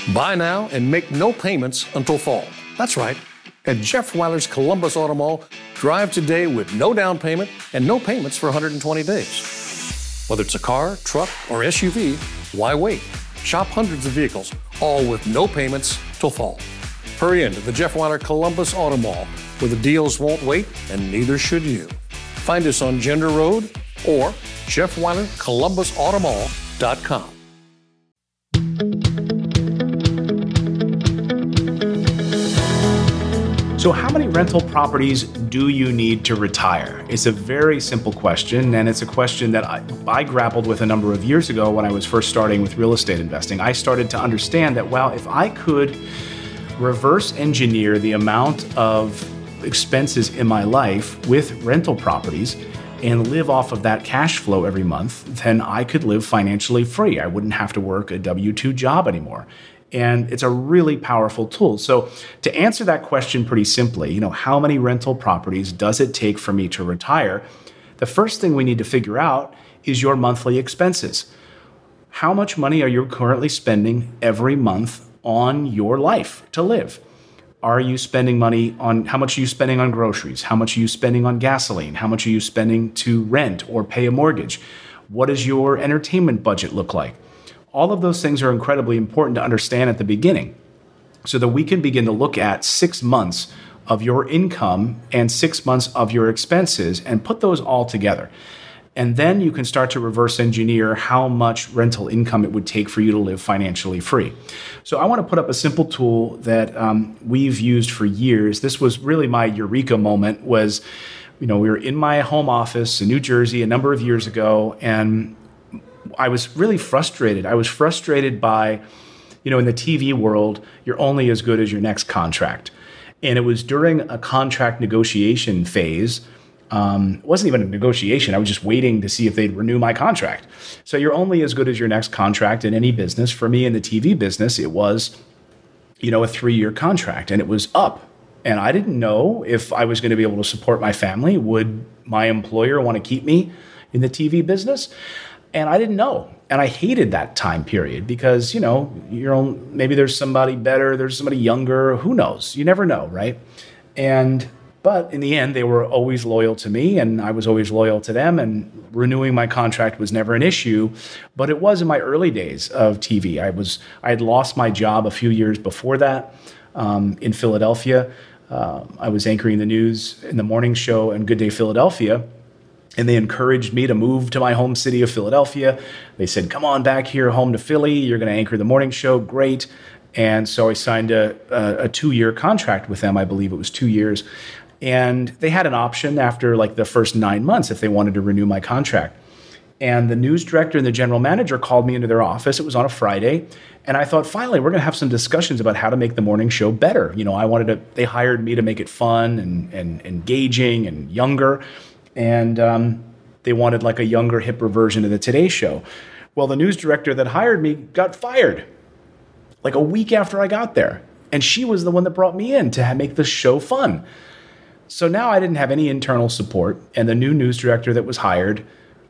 Buy now and make no payments until fall. That's right. At Jeff Weiler's Columbus Auto Mall, drive today with no down payment and no payments for 120 days. Whether it's a car, truck, or SUV, why wait? Shop hundreds of vehicles, all with no payments till fall. Hurry into the Jeff Weiler Columbus Auto Mall, where the deals won't wait and neither should you. Find us on Gender Road or JeffWeilerColumbusAutomall.com. So how many rental properties do you need to retire? It's a very simple question, and it's a question that I grappled with a number of years ago when I was first starting with real estate investing. I started to understand that, well, if I could reverse engineer the amount of expenses in my life with rental properties and live off of that cash flow every month, then I could live financially free. I wouldn't have to work a W-2 job anymore. And it's a really powerful tool. So to answer that question pretty simply, how many rental properties does it take for me to retire? The first thing we need to figure out is your monthly expenses. How much money are you currently spending every month on your life to live? Are you spending money on, how much are you spending on groceries? How much are you spending on gasoline? How much are you spending to rent or pay a mortgage? What does your entertainment budget look like? All of those things are incredibly important to understand at the beginning so that we can begin to look at 6 months of your income and 6 months of your expenses and put those all together. And then you can start to reverse engineer how much rental income it would take for you to live financially free. So I want to put up a simple tool that we've used for years. This was really my eureka moment. We were in my home office in New Jersey a number of years ago, and I was really frustrated. I was frustrated by, in the TV world, you're only as good as your next contract. And it was during a contract negotiation phase. It wasn't even a negotiation. I was just waiting to see if they'd renew my contract. So you're only as good as your next contract in any business. For me in the TV business, it was, a 3-year contract, and it was up. And I didn't know if I was going to be able to support my family. Would my employer want to keep me in the TV business? And I didn't know. And I hated that time period because, maybe there's somebody better, there's somebody younger, who knows? You never know, right? But in the end, they were always loyal to me and I was always loyal to them, and renewing my contract was never an issue. But it was in my early days of TV. I had lost my job a few years before that in Philadelphia. I was anchoring the news in the morning show and Good Day Philadelphia. And they encouraged me to move to my home city of Philadelphia. They said, come on back here, home to Philly. You're going to anchor the morning show. Great. And so I signed a 2-year contract with them. I believe it was 2 years. And they had an option after the first 9 months if they wanted to renew my contract. And the news director and the general manager called me into their office. It was on a Friday. And I thought, finally, we're going to have some discussions about how to make the morning show better. They hired me to make it fun and engaging and younger. And they wanted a younger, hipper version of the Today Show. Well, the news director that hired me got fired a week after I got there. And she was the one that brought me in to make the show fun. So now I didn't have any internal support. And the new news director that was hired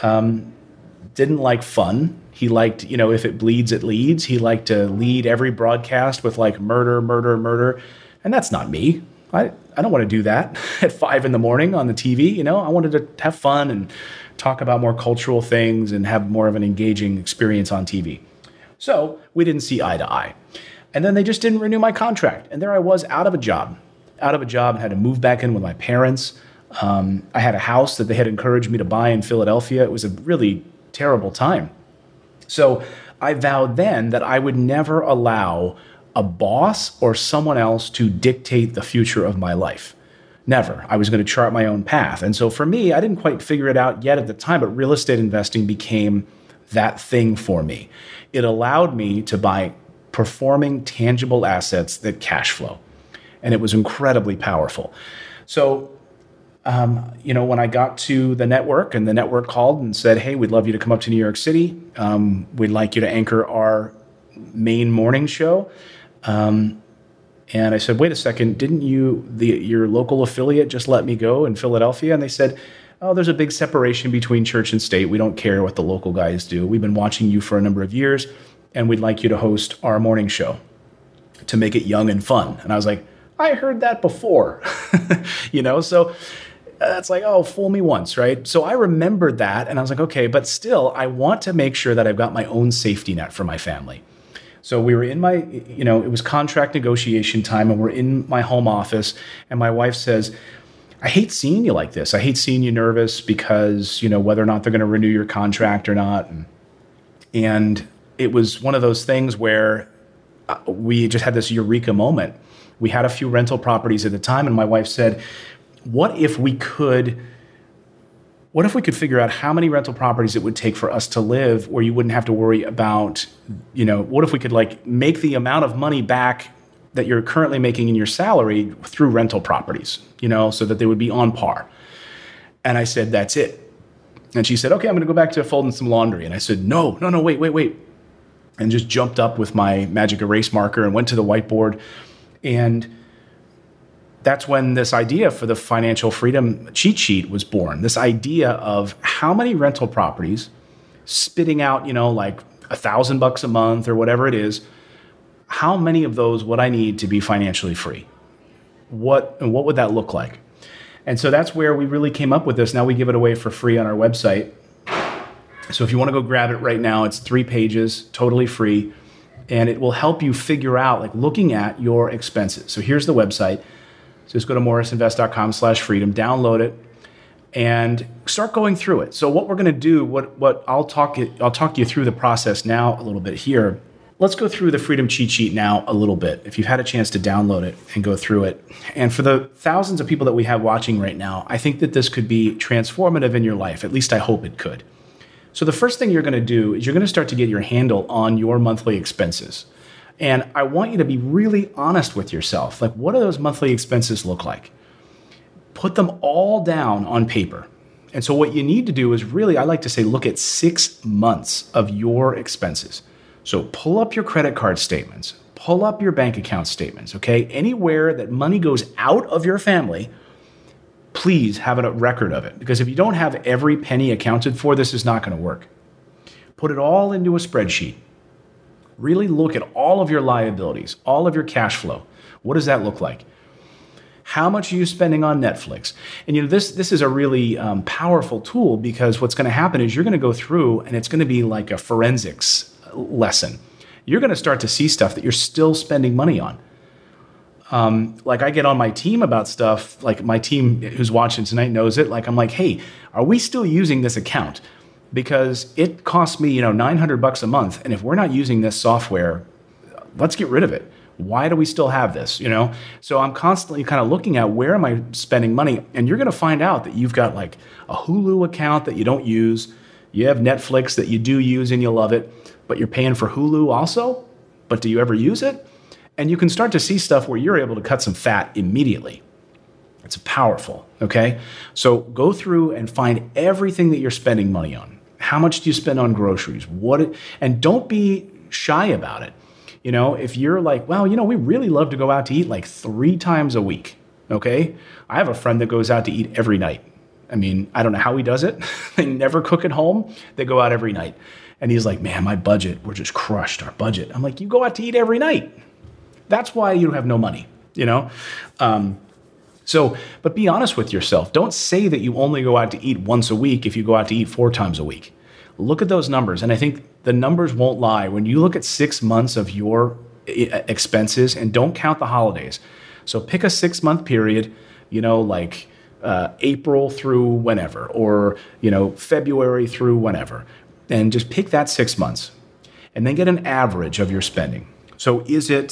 didn't like fun. He liked, if it bleeds, it leads. He liked to lead every broadcast with murder, murder, murder. And that's not me. I don't want to do that at 5 a.m. on the TV. I wanted to have fun and talk about more cultural things and have more of an engaging experience on TV. So we didn't see eye to eye. And then they just didn't renew my contract. And there I was out of a job and had to move back in with my parents. I had a house that they had encouraged me to buy in Philadelphia. It was a really terrible time. So I vowed then that I would never allow a boss or someone else to dictate the future of my life. Never. I was going to chart my own path. And so for me, I didn't quite figure it out yet at the time, but real estate investing became that thing for me. It allowed me to buy performing tangible assets that cash flow. And it was incredibly powerful. So, when I got to the network and the network called and said, hey, we'd love you to come up to New York City. We'd like you to anchor our main morning show. And I said, wait a second, didn't your local affiliate just let me go in Philadelphia? And they said, oh, there's a big separation between church and state. We don't care what the local guys do. We've been watching you for a number of years, and we'd like you to host our morning show. to make it young and fun. And I was like, I heard that before, so it's like, oh, fool me once, right? So I remembered that and I was like, okay, but still, I want to make sure that I've got my own safety net for my family. So we were in my, it was contract negotiation time and we're in my home office and my wife says, I hate seeing you like this. I hate seeing you nervous because, whether or not they're going to renew your contract or not. And it was one of those things where we just had this eureka moment. We had a few rental properties at the time and my wife said, what if we could figure out how many rental properties it would take for us to live where you wouldn't have to worry about, what if we could make the amount of money back that you're currently making in your salary through rental properties, so that they would be on par. And I said, that's it. And she said, okay, I'm going to go back to folding some laundry. And I said, no, wait. And just jumped up with my magic erase marker and went to the whiteboard. And that's when this idea for the financial freedom cheat sheet was born. This idea of how many rental properties spitting out, $1,000 a month or whatever it is, how many of those would I need to be financially free? What would that look like? And so that's where we really came up with this. Now we give it away for free on our website. So if you want to go grab it right now, it's 3 pages, totally free. And it will help you figure out, looking at your expenses. So here's the website. So just go to morrisinvest.com/freedom, download it, and start going through it. So what we're going to do, what I'll talk you through the process now a little bit here. Let's go through the Freedom Cheat Sheet now a little bit, if you've had a chance to download it and go through it. And for the thousands of people that we have watching right now, I think that this could be transformative in your life. At least I hope it could. So the first thing you're going to do is you're going to start to get your handle on your monthly expenses. And I want you to be really honest with yourself. What do those monthly expenses look like? Put them all down on paper. And so what you need to do is really, I like to say, look at 6 months of your expenses. So pull up your credit card statements, pull up your bank account statements, okay? Anywhere that money goes out of your family, please have a record of it. Because if you don't have every penny accounted for, this is not going to work. Put it all into a spreadsheet. Really look at all of your liabilities, all of your cash flow. What does that look like? How much are you spending on Netflix? And this is a really powerful tool, because what's going to happen is you're going to go through and it's going to be like a forensics lesson. You're going to start to see stuff that you're still spending money on. I get on my team about stuff, my team who's watching tonight knows it. I'm like, hey, are we still using this account? Because it costs me, $900 a month. And if we're not using this software, let's get rid of it. Why do we still have this? So I'm constantly kind of looking at where am I spending money? And you're going to find out that you've got a Hulu account that you don't use. You have Netflix that you do use and you love it, but you're paying for Hulu also. But do you ever use it? And you can start to see stuff where you're able to cut some fat immediately. It's powerful, okay? So go through and find everything that you're spending money on. How much do you spend on groceries? And don't be shy about it. If you're we really love to go out to eat 3 times a week, okay? I have a friend that goes out to eat every night. I mean, I don't know how he does it. They never cook at home. They go out every night. And he's like, man, my budget, we're just crushed, our budget. I'm like, you go out to eat every night. That's why you have no money, But be honest with yourself. Don't say that you only go out to eat once a week if you go out to eat 4 times a week. Look at those numbers. And I think the numbers won't lie. When you look at 6 months of your expenses, and don't count the holidays. So pick a 6-month period, April through whenever, or, February through whenever. And just pick that 6 months and then get an average of your spending. So is it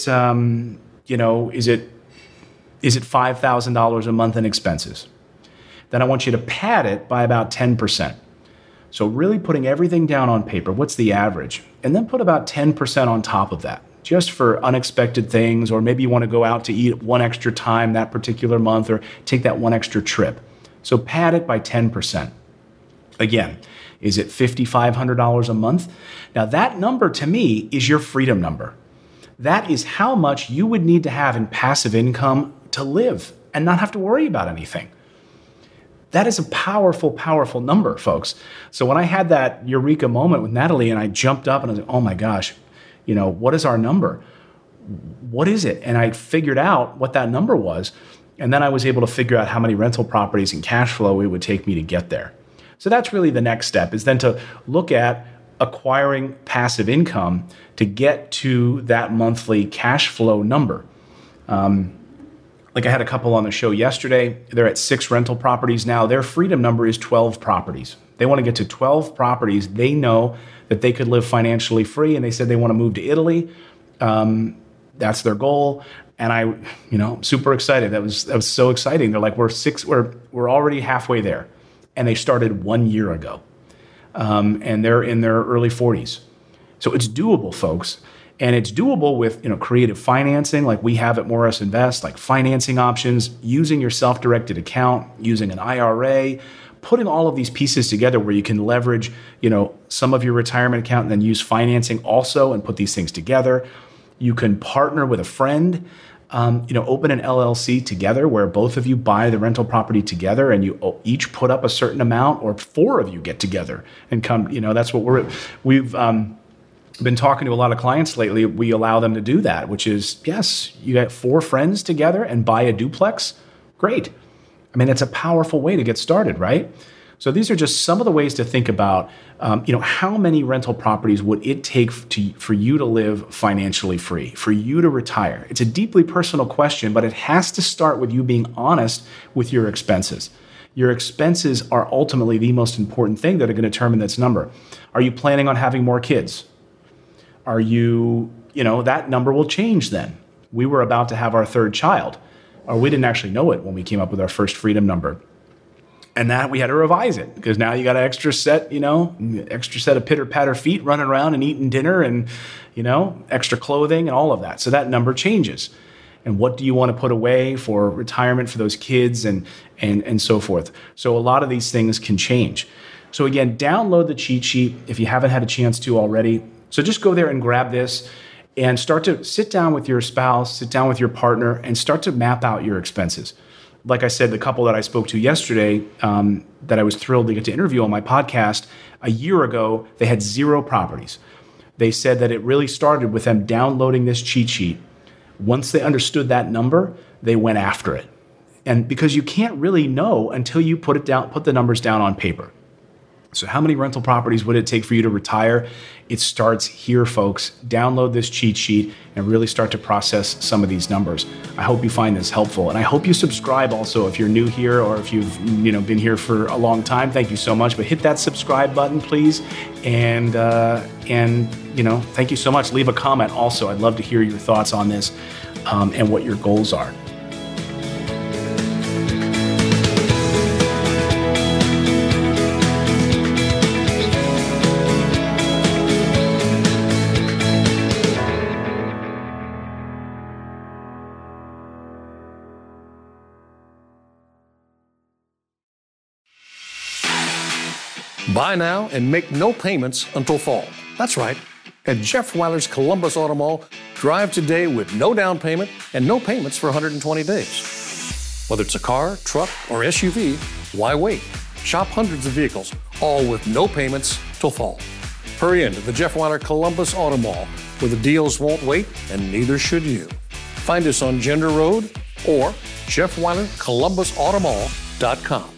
$5,000 a month in expenses? Then I want you to pad it by about 10%. So really putting everything down on paper. What's the average? And then put about 10% on top of that, just for unexpected things, or maybe you want to go out to eat one extra time that particular month, or take that one extra trip. So pad it by 10%. Again, is it $5,500 a month? Now that number to me is your freedom number. That is how much you would need to have in passive income to live and not have to worry about anything. That is a powerful, powerful number, folks. So when I had that eureka moment with Natalie and I jumped up and I was like, oh my gosh, what is our number? what is it? And I figured out what that number was. And then I was able to figure out how many rental properties and cash flow it would take me to get there. So that's really the next step, is then to look at acquiring passive income to get to that monthly cash flow number. Like I had a couple on the show yesterday. They're at 6 rental properties now. Their freedom number is 12 properties. They want to get to 12 properties. They know that they could live financially free, and they said they want to move to Italy. That's their goal. And I'm super excited. That was so exciting. They're like, we're already halfway there. And they started 1 year ago. And they're in their early 40s. So it's doable, folks. And it's doable with creative financing like we have at Morris Invest, like financing options, using your self-directed account, using an IRA, putting all of these pieces together where you can leverage some of your retirement account and then use financing also and put these things together. You can partner with a friend, open an LLC together where both of you buy the rental property together and you each put up a certain amount, or 4 of you get together and come, that's what we've been talking to a lot of clients lately. We allow them to do that, which is, yes, you get 4 friends together and buy a duplex. Great. I mean, it's a powerful way to get started, right? So these are just some of the ways to think about, how many rental properties would it take for you to live financially free, for you to retire? It's a deeply personal question, but it has to start with you being honest with your expenses. Your expenses are ultimately the most important thing that are going to determine this number. Are you planning on having more kids? Are you, that number will change then. We were about to have our 3rd child, or we didn't actually know it when we came up with our first freedom number. And that we had to revise it because now you got an extra set of pitter-patter feet running around and eating dinner and, extra clothing and all of that. So that number changes. And what do you want to put away for retirement for those kids and so forth? So a lot of these things can change. So again, download the cheat sheet if you haven't had a chance to already. So just go there and grab this and start to sit down with your spouse, sit down with your partner, and start to map out your expenses. Like I said, the couple that I spoke to yesterday that I was thrilled to get to interview on my podcast, a year ago, they had 0 properties. They said that it really started with them downloading this cheat sheet. Once they understood that number, they went after it. And because you can't really know until you put the numbers down on paper. So how many rental properties would it take for you to retire? It starts here, folks. Download this cheat sheet and really start to process some of these numbers. I hope you find this helpful. And I hope you subscribe also if you're new here or if you've been here for a long time. Thank you so much. But hit that subscribe button, please. And thank you so much. Leave a comment also. I'd love to hear your thoughts on this and what your goals are. Buy now and make no payments until fall. That's right. At Jeff Weiler's Columbus Auto Mall, drive today with no down payment and no payments for 120 days. Whether it's a car, truck, or SUV, why wait? Shop hundreds of vehicles, all with no payments till fall. Hurry into the Jeff Weiler Columbus Auto Mall, where the deals won't wait and neither should you. Find us on Gender Road or JeffWeilerColumbusAutomall.com.